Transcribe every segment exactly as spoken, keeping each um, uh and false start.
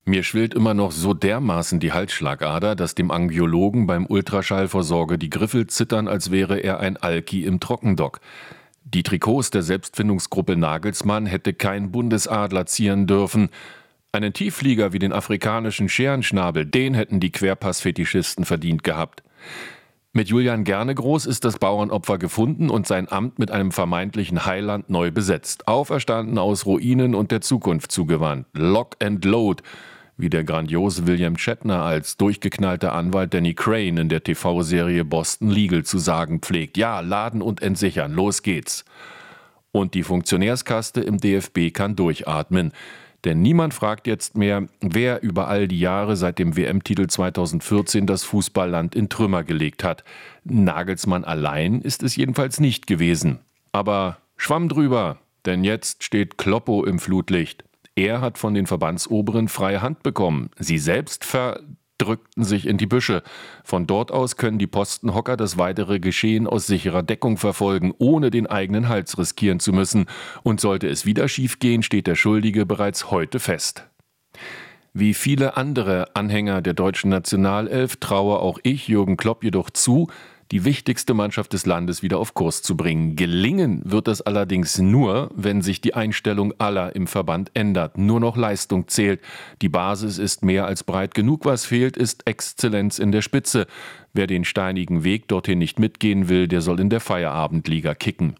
Mir schwillt immer noch so dermaßen die Halsschlagader, dass dem Angiologen beim Ultraschallvorsorge die Griffel zittern, als wäre er ein Alki im Trockendock. Die Trikots der Selbstfindungsgruppe Nagelsmann hätte kein Bundesadler zieren dürfen. Einen Tiefflieger wie den afrikanischen Scherenschnabel, den hätten die Querpass-Fetischisten verdient gehabt. Mit Julian Gernegroß ist das Bauernopfer gefunden und sein Amt mit einem vermeintlichen Heiland neu besetzt. Auferstanden aus Ruinen und der Zukunft zugewandt. Lock and Load, wie der grandiose William Shatner als durchgeknallter Anwalt Danny Crane in der T V-Serie Boston Legal zu sagen pflegt. Ja, laden und entsichern, los geht's. Und die Funktionärskaste im D F B kann durchatmen. Denn niemand fragt jetzt mehr, wer über all die Jahre seit dem W M-Titel zweitausendvierzehn das Fußballland in Trümmer gelegt hat. Nagelsmann allein ist es jedenfalls nicht gewesen. Aber Schwamm drüber, denn jetzt steht Kloppo im Flutlicht. Er hat von den Verbandsoberen freie Hand bekommen. Sie selbst verdrückten sich in die Büsche. Von dort aus können die Postenhocker das weitere Geschehen aus sicherer Deckung verfolgen, ohne den eigenen Hals riskieren zu müssen. Und sollte es wieder schiefgehen, steht der Schuldige bereits heute fest. Wie viele andere Anhänger der deutschen Nationalelf traue auch ich Jürgen Klopp jedoch zu, die wichtigste Mannschaft des Landes wieder auf Kurs zu bringen. Gelingen wird das allerdings nur, wenn sich die Einstellung aller im Verband ändert. Nur noch Leistung zählt. Die Basis ist mehr als breit genug. Was fehlt, ist Exzellenz in der Spitze. Wer den steinigen Weg dorthin nicht mitgehen will, der soll in der Feierabendliga kicken.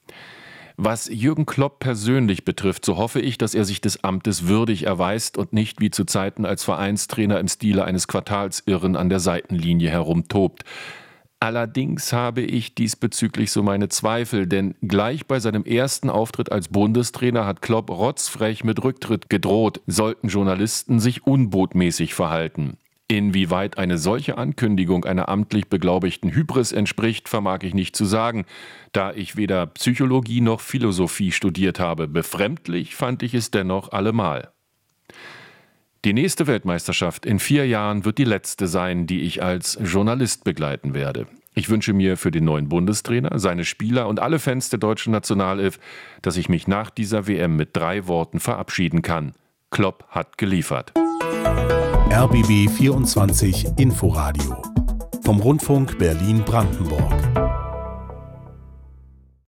Was Jürgen Klopp persönlich betrifft, so hoffe ich, dass er sich des Amtes würdig erweist und nicht wie zu Zeiten als Vereinstrainer im Stile eines Quartalsirren an der Seitenlinie herumtobt. Allerdings habe ich diesbezüglich so meine Zweifel, denn gleich bei seinem ersten Auftritt als Bundestrainer hat Klopp rotzfrech mit Rücktritt gedroht, sollten Journalisten sich unbotmäßig verhalten. Inwieweit eine solche Ankündigung einer amtlich beglaubigten Hybris entspricht, vermag ich nicht zu sagen, da ich weder Psychologie noch Philosophie studiert habe. Befremdlich fand ich es dennoch allemal. Die nächste Weltmeisterschaft in vier Jahren wird die letzte sein, die ich als Journalist begleiten werde. Ich wünsche mir für den neuen Bundestrainer, seine Spieler und alle Fans der deutschen Nationalelf, dass ich mich nach dieser W M mit drei Worten verabschieden kann. Klopp hat geliefert. R B B vierundzwanzig Inforadio vom Rundfunk Berlin-Brandenburg.